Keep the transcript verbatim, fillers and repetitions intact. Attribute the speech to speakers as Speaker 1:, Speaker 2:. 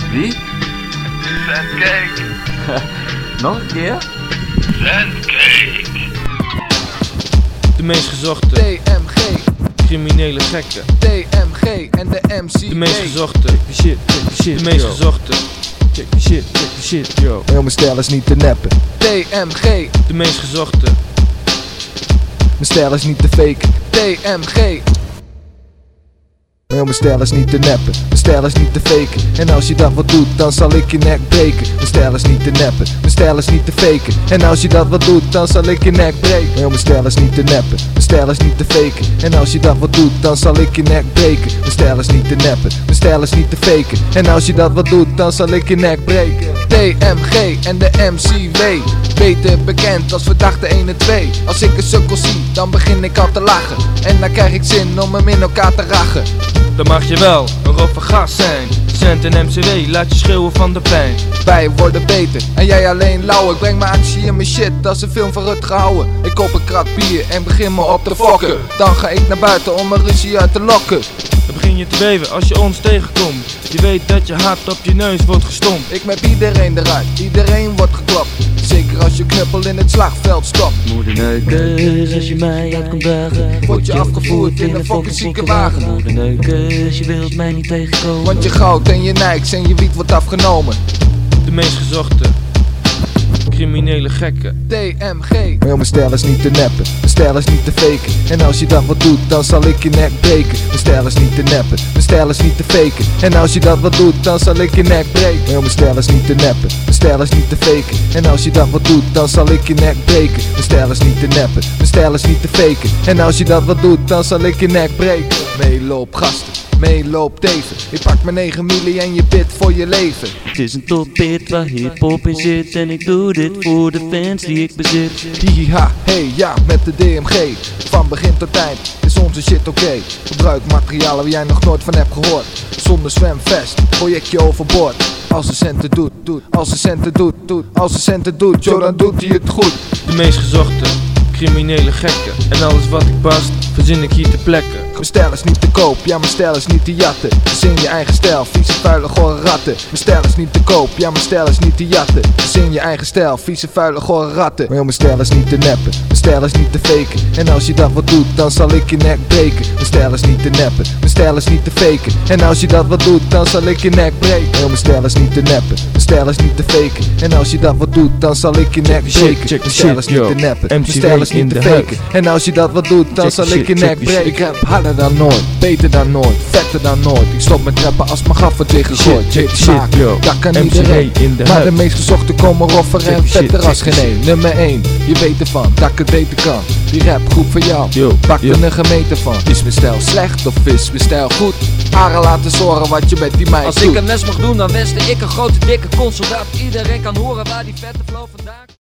Speaker 1: Wie?
Speaker 2: Sandcake.
Speaker 1: Nog een keer?
Speaker 2: Sandcake.
Speaker 3: De meest gezochte
Speaker 4: T M G,
Speaker 3: criminele gekken.
Speaker 4: T M G en de M C.
Speaker 3: De meest gezochte
Speaker 5: Check the shit, check the shit,
Speaker 3: De meest
Speaker 5: yo.
Speaker 3: gezochte
Speaker 5: Check the shit, check the shit, yo.
Speaker 6: Heel mijn stijl is niet te neppen.
Speaker 4: T M G,
Speaker 3: De meest gezochte
Speaker 6: Mijn stijl is niet te faken.
Speaker 4: T M G.
Speaker 6: Heel mijn stijl is niet te neppen. Mijn stijl is niet te faken. En als je dat wat doet, dan zal ik je nek breken. Mijn stijl is niet te neppen. Mijn stijl is niet te faken. En als je dat wat doet, dan zal ik je nek breken. Heel mijn stijl is niet te neppen. Mijn stijl is niet te faken. En als je dat wat doet, dan zal ik je nek breken. Mijn stijl is niet te neppen. Mijn stijl is niet te faken. En als je dat wat doet, dan zal ik je nek breken.
Speaker 4: T M G en de M C W, beter bekend als verdachte één en twee. Als ik een sukkel zie, dan begin ik al te lachen. En dan krijg ik zin om hem in elkaar te rachen.
Speaker 3: Dan mag je wel een roffe gast zijn. Cent en M C W, laat je schreeuwen van de pijn.
Speaker 4: Wij worden beter en jij alleen lauw. Ik breng mijn actie en mijn shit als een film van Rutger Hauer. Ik koop een krat bier en begin me op te fokken. Dan ga ik naar buiten om een ruzie uit te lokken.
Speaker 3: Dan begin je te beven als je ons tegenkomt. Je weet dat je hart op je neus wordt gestompt.
Speaker 4: Ik map iedereen eruit, iedereen wordt geklopt. Zeker als je knuppel in het slagveld stopt.
Speaker 1: Moederneukers, als je mij uit komt dagen,
Speaker 4: Word je afgevoerd in een fucking zieke wagen.
Speaker 1: Moederneukers, je wilt mij niet tegenkomen.
Speaker 4: Want je goud en je Nikes en je wiet wordt afgenomen.
Speaker 3: De meest gezochte criminele gekken.
Speaker 4: T M G.
Speaker 6: Heel mijn stijl is niet te neppen. Mijn stijl is niet te faken. En als je dat wat doet, dan zal ik je nek breken. Mijn stijl is niet te neppen. Mijn stijl is niet te faken. En als je dat wat doet, dan zal ik je nek breken. Heel mijn stijl is niet te neppen. Mijn stijl is niet te faken. En als je dat wat doet, dan zal ik je nek breken. Mijn stijl is niet te neppen. Mijn stijl is niet te faken. En als je dat wat doet, dan zal ik je nek breken. Meeloop gasten, meeloop teven. Ik pak mijn negen milli en je bid voor je leven.
Speaker 1: Het is een tophit waar hip-hop in zit. En ik doe dit voor de fans die ik bezit.
Speaker 4: Hiha, hey ja, met de D M G. Van begin tot eind is onze shit oké. Gebruik materialen waar jij nog nooit van hebt gehoord. Zonder zwemvest, projectje overboord. Als de centen doet, doet. Als de centen doet, doet. Als de centen doet, yo, dan doet hij het goed.
Speaker 3: De meest gezochte criminele gekken. En alles wat ik past, verzin ik hier te plekken.
Speaker 4: Mijn stijl is niet te koop, ja mijn stijl is niet te jatten. Verzin je eigen stijl, vieze vuile gore ratten. Mijn stijl is niet te koop, ja mijn stijl is niet te jatten. Verzin je eigen stijl, vieze vuile gore ratten. Maar heel mijn stijl is niet te neppen, mijn stijl is niet te faken. En als je dat wat doet, dan zal ik je nek breken. Mijn stijl is niet te neppen, mijn stijl is niet te faken. En als je dat wat doet, dan zal ik je nek breken. Heel mijn stijl is niet te neppen, mijn stijl is niet te faken. En als je dat wat doet, dan zal ik je nek
Speaker 5: shit,
Speaker 4: breken.
Speaker 5: check the
Speaker 4: Mijn stijl is
Speaker 5: shit,
Speaker 4: niet
Speaker 5: yo.
Speaker 4: te neppen, mijn
Speaker 5: M C W
Speaker 4: stijl is
Speaker 5: in
Speaker 4: niet te
Speaker 5: de
Speaker 4: faken.
Speaker 5: huid.
Speaker 4: En als je dat wat doet, dan
Speaker 5: Check
Speaker 4: zal
Speaker 5: the
Speaker 4: ik je
Speaker 5: shit,
Speaker 4: nek
Speaker 5: check the
Speaker 4: breken.
Speaker 5: shit.
Speaker 4: Ik rap harder dan nooit, beter dan nooit, vetter dan nooit. Ik stop met rappen als mijn gaf wordt weggegooid.
Speaker 5: Shit, check the
Speaker 4: Hits
Speaker 5: shit,
Speaker 4: maken,
Speaker 5: yo.
Speaker 4: dat kan
Speaker 5: M C W
Speaker 4: iedereen.
Speaker 5: in de
Speaker 4: Maar
Speaker 5: huid.
Speaker 4: de meest gezochte komen roffer
Speaker 5: Check
Speaker 4: en
Speaker 5: the shit,
Speaker 4: vetter als
Speaker 5: check
Speaker 4: geen
Speaker 5: the
Speaker 4: één. Nummer één, je weet ervan, dat ik het beter kan. Die rap goed voor jou,
Speaker 5: Yo,
Speaker 4: pak
Speaker 5: yo.
Speaker 4: er een gemeente van. Is mijn stijl slecht of is mijn stijl goed? Aren laten zorgen wat je met die meid
Speaker 7: Als
Speaker 4: doet.
Speaker 7: ik een les mag doen, dan wenste ik een grote dikke console. Dat iedereen kan horen waar die vette flow vandaan